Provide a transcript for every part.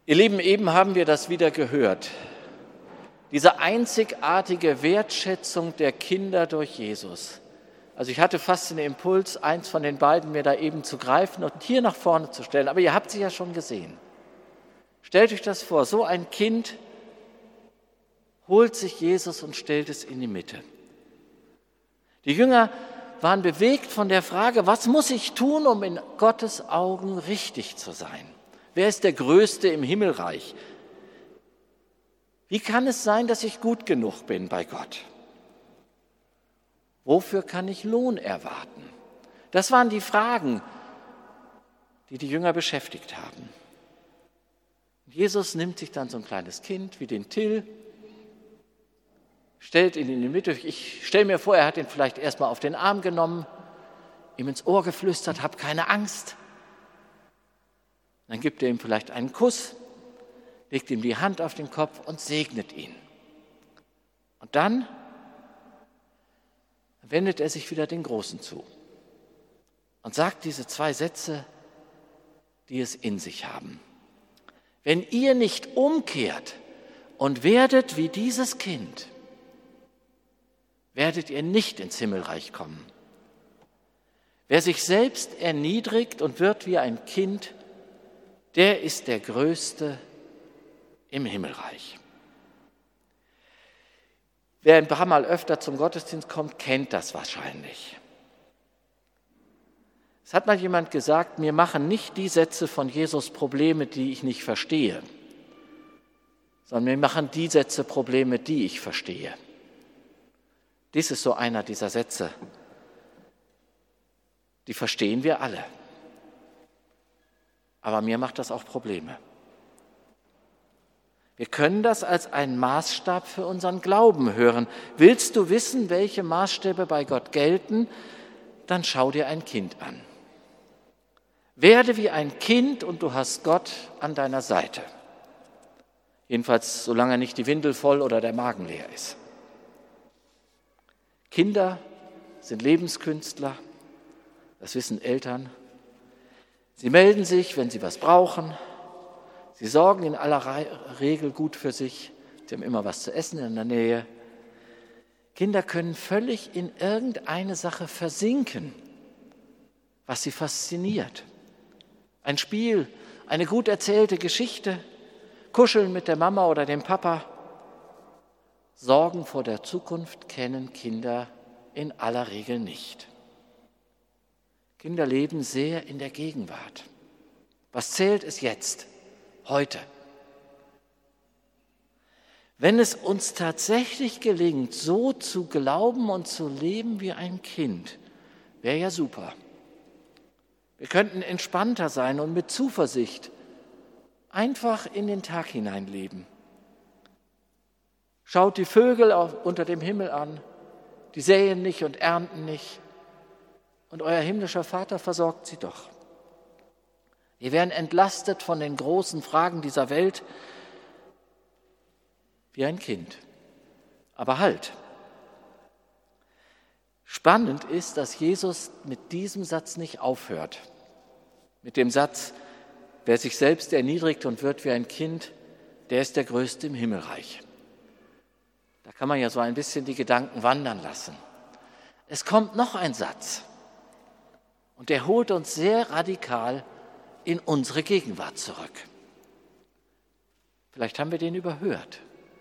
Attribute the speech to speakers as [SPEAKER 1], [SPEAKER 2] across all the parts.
[SPEAKER 1] Ihr Lieben, eben haben wir das wieder gehört. Diese einzigartige Wertschätzung der Kinder durch Jesus. Also ich hatte fast den Impuls, eins von den beiden mir da eben zu greifen und hier nach vorne zu stellen. Aber ihr habt sie ja schon gesehen. Stellt euch das vor, so ein Kind holt sich Jesus und stellt es in die Mitte. Die Jünger waren bewegt von der Frage, was muss ich tun, um in Gottes Augen richtig zu sein? Wer ist der Größte im Himmelreich? Wie kann es sein, dass ich gut genug bin bei Gott? Wofür kann ich Lohn erwarten? Das waren die Fragen, die die Jünger beschäftigt haben. Jesus nimmt sich dann so ein kleines Kind wie den Till, stellt ihn in die Mitte. Ich stelle mir vor, er hat ihn vielleicht erstmal auf den Arm genommen, ihm ins Ohr geflüstert, hab keine Angst. Dann gibt er ihm vielleicht einen Kuss, legt ihm die Hand auf den Kopf und segnet ihn. Und dann wendet er sich wieder den Großen zu und sagt diese 2 Sätze, die es in sich haben. Wenn ihr nicht umkehrt und werdet wie dieses Kind, werdet ihr nicht ins Himmelreich kommen. Wer sich selbst erniedrigt und wird wie ein Kind, der ist der Größte im Himmelreich. Wer ein paar Mal öfter zum Gottesdienst kommt, kennt das wahrscheinlich. Es hat mal jemand gesagt, mir machen nicht die Sätze von Jesus Probleme, die ich nicht verstehe, sondern mir machen die Sätze Probleme, die ich verstehe. Dies ist so einer dieser Sätze. Die verstehen wir alle. Aber mir macht das auch Probleme. Wir können das als einen Maßstab für unseren Glauben hören. Willst du wissen, welche Maßstäbe bei Gott gelten? Dann schau dir ein Kind an. Werde wie ein Kind und du hast Gott an deiner Seite. Jedenfalls, solange nicht die Windel voll oder der Magen leer ist. Kinder sind Lebenskünstler, das wissen Eltern. Sie melden sich, wenn sie was brauchen. Sie sorgen in aller Regel gut für sich. Sie haben immer was zu essen in der Nähe. Kinder können völlig in irgendeine Sache versinken, was sie fasziniert. Ein Spiel, eine gut erzählte Geschichte, Kuscheln mit der Mama oder dem Papa. Sorgen vor der Zukunft kennen Kinder in aller Regel nicht. Kinder leben sehr in der Gegenwart. Was zählt, ist jetzt, heute. Wenn es uns tatsächlich gelingt, so zu glauben und zu leben wie ein Kind, wäre ja super. Wir könnten entspannter sein und mit Zuversicht einfach in den Tag hineinleben. Schaut die Vögel unter dem Himmel an, die säen nicht und ernten nicht. Und euer himmlischer Vater versorgt sie doch. Wir werden entlastet von den großen Fragen dieser Welt wie ein Kind. Aber halt. Spannend ist, dass Jesus mit diesem Satz nicht aufhört. Mit dem Satz, wer sich selbst erniedrigt und wird wie ein Kind, der ist der Größte im Himmelreich. Da kann man ja so ein bisschen die Gedanken wandern lassen. Es kommt noch ein Satz. Und der holt uns sehr radikal in unsere Gegenwart zurück. Vielleicht haben wir den überhört.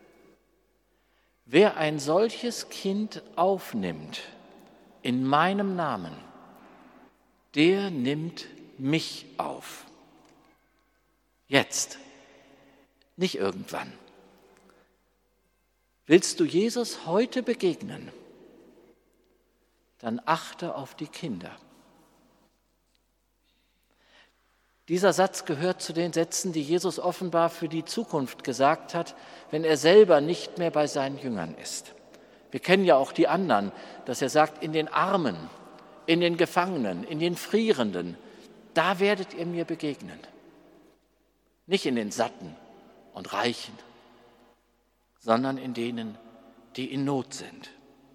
[SPEAKER 1] Wer ein solches Kind aufnimmt in meinem Namen, der nimmt mich auf. Jetzt, nicht irgendwann. Willst du Jesus heute begegnen, dann achte auf die Kinder. Dieser Satz gehört zu den Sätzen, die Jesus offenbar für die Zukunft gesagt hat, wenn er selber nicht mehr bei seinen Jüngern ist. Wir kennen ja auch die anderen, dass er sagt, in den Armen, in den Gefangenen, in den Frierenden, da werdet ihr mir begegnen. Nicht in den Satten und Reichen, sondern in denen, die in Not sind.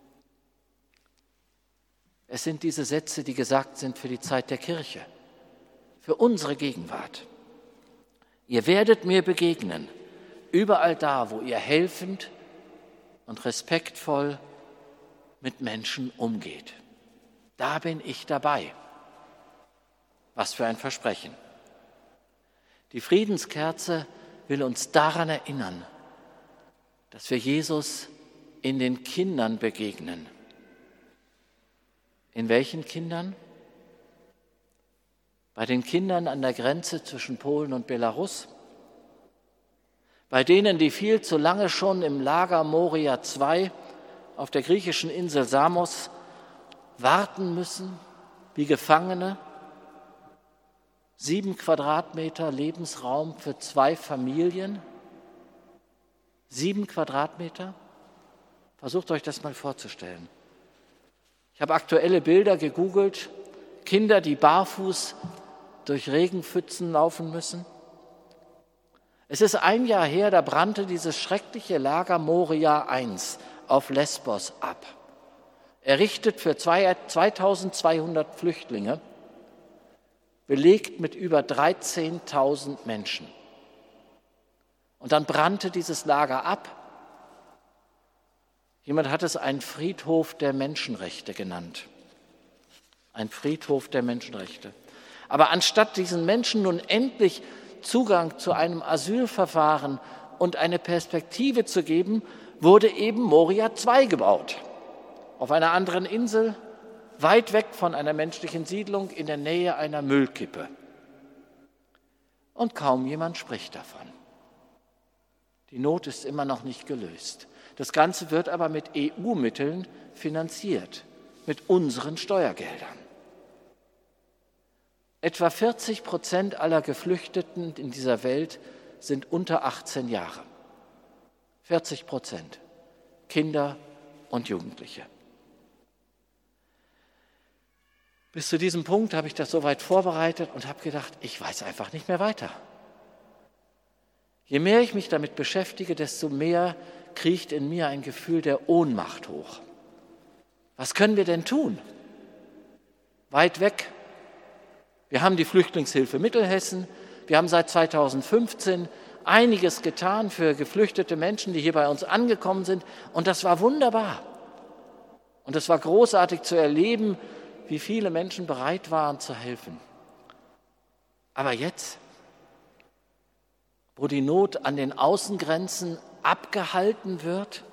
[SPEAKER 1] Es sind diese Sätze, die gesagt sind für die Zeit der Kirche, für unsere Gegenwart. Ihr werdet mir begegnen, überall da, wo ihr helfend und respektvoll mit Menschen umgeht. Da bin ich dabei. Was für ein Versprechen. Die Friedenskerze will uns daran erinnern, dass wir Jesus in den Kindern begegnen. In welchen Kindern? Bei den Kindern an der Grenze zwischen Polen und Belarus? Bei denen, die viel zu lange schon im Lager Moria II auf der griechischen Insel Samos warten müssen, wie Gefangene? 7 Quadratmeter Lebensraum für 2 Familien? 7 Quadratmeter? Versucht euch das mal vorzustellen. Ich habe aktuelle Bilder gegoogelt, Kinder, die barfuß durch Regenpfützen laufen müssen. Es ist ein Jahr her, da brannte dieses schreckliche Lager Moria I auf Lesbos ab. Errichtet für 2200 Flüchtlinge, belegt mit über 13.000 Menschen. Und dann brannte dieses Lager ab. Jemand hat es einen Friedhof der Menschenrechte genannt. Ein Friedhof der Menschenrechte. Aber anstatt diesen Menschen nun endlich Zugang zu einem Asylverfahren und eine Perspektive zu geben, wurde eben Moria II gebaut. Auf einer anderen Insel, weit weg von einer menschlichen Siedlung, in der Nähe einer Müllkippe. Und kaum jemand spricht davon. Die Not ist immer noch nicht gelöst. Das Ganze wird aber mit EU-Mitteln finanziert, mit unseren Steuergeldern. Etwa 40% aller Geflüchteten in dieser Welt sind unter 18 Jahre. 40%. Kinder und Jugendliche. Bis zu diesem Punkt habe ich das soweit vorbereitet und habe gedacht, ich weiß einfach nicht mehr weiter. Je mehr ich mich damit beschäftige, desto mehr kriecht in mir ein Gefühl der Ohnmacht hoch. Was können wir denn tun? Weit weg. Wir haben die Flüchtlingshilfe Mittelhessen. Wir haben seit 2015 einiges getan für geflüchtete Menschen, die hier bei uns angekommen sind. Und das war wunderbar. Und es war großartig zu erleben, wie viele Menschen bereit waren zu helfen. Aber jetzt, wo die Not an den Außengrenzen abgehalten wird,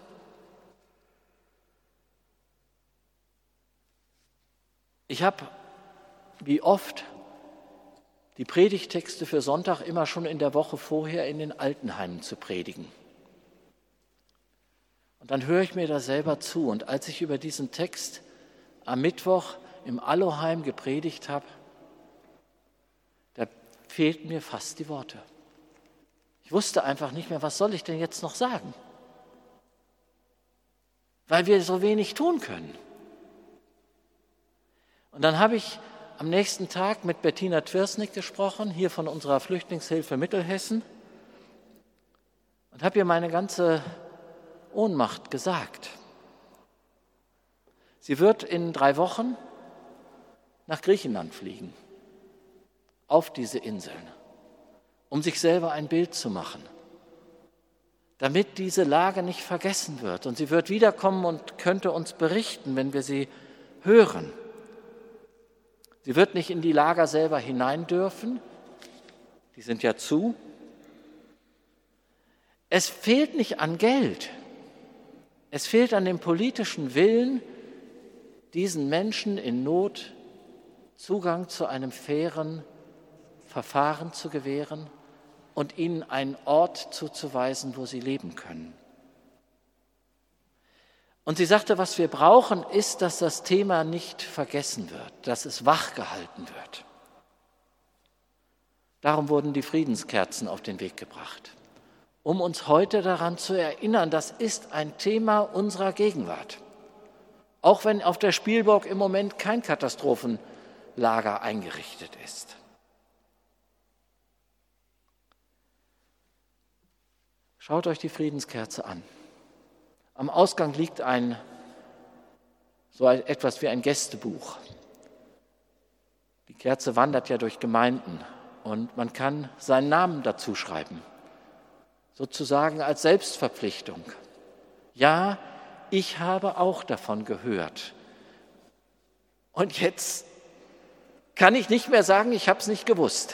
[SPEAKER 1] ich habe, wie oft, die Predigttexte für Sonntag immer schon in der Woche vorher in den Altenheimen zu predigen. Und dann höre ich mir da selber zu. Und als ich über diesen Text am Mittwoch im Alloheim gepredigt habe, da fehlten mir fast die Worte. Ich wusste einfach nicht mehr, was soll ich denn jetzt noch sagen? Weil wir so wenig tun können. Und dann habe ich am nächsten Tag mit Bettina Twirsnick gesprochen, hier von unserer Flüchtlingshilfe Mittelhessen, und habe ihr meine ganze Ohnmacht gesagt. Sie wird in 3 Wochen nach Griechenland fliegen, auf diese Inseln, um sich selber ein Bild zu machen, damit diese Lage nicht vergessen wird. Und sie wird wiederkommen und könnte uns berichten, wenn wir sie hören. Sie wird nicht in die Lager selber hinein dürfen, die sind ja zu. Es fehlt nicht an Geld, es fehlt an dem politischen Willen, diesen Menschen in Not Zugang zu einem fairen Verfahren zu gewähren und ihnen einen Ort zuzuweisen, wo sie leben können. Und sie sagte, was wir brauchen, ist, dass das Thema nicht vergessen wird, dass es wachgehalten wird. Darum wurden die Friedenskerzen auf den Weg gebracht, um uns heute daran zu erinnern, das ist ein Thema unserer Gegenwart. Auch wenn auf der Spielburg im Moment kein Katastrophenlager eingerichtet ist. Schaut euch die Friedenskerze an. Am Ausgang liegt so etwas wie ein Gästebuch. Die Kerze wandert ja durch Gemeinden und man kann seinen Namen dazu schreiben, sozusagen als Selbstverpflichtung. Ja, ich habe auch davon gehört. Und jetzt kann ich nicht mehr sagen, ich habe es nicht gewusst.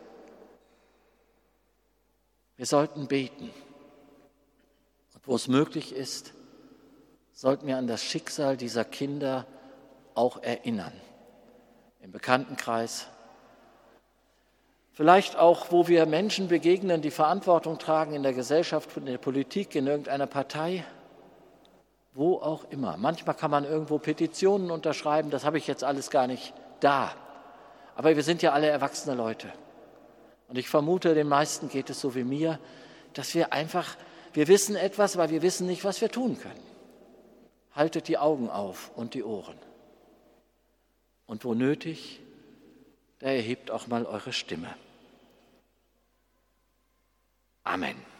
[SPEAKER 1] Wir sollten beten. Und wo es möglich ist, sollten wir an das Schicksal dieser Kinder auch erinnern. Im Bekanntenkreis. Vielleicht auch, wo wir Menschen begegnen, die Verantwortung tragen in der Gesellschaft, in der Politik, in irgendeiner Partei. Wo auch immer. Manchmal kann man irgendwo Petitionen unterschreiben, das habe ich jetzt alles gar nicht da. Aber wir sind ja alle erwachsene Leute. Und ich vermute, den meisten geht es so wie mir, dass wir wissen etwas, aber wir wissen nicht, was wir tun können. Haltet die Augen auf und die Ohren. Und wo nötig, da erhebt auch mal eure Stimme. Amen.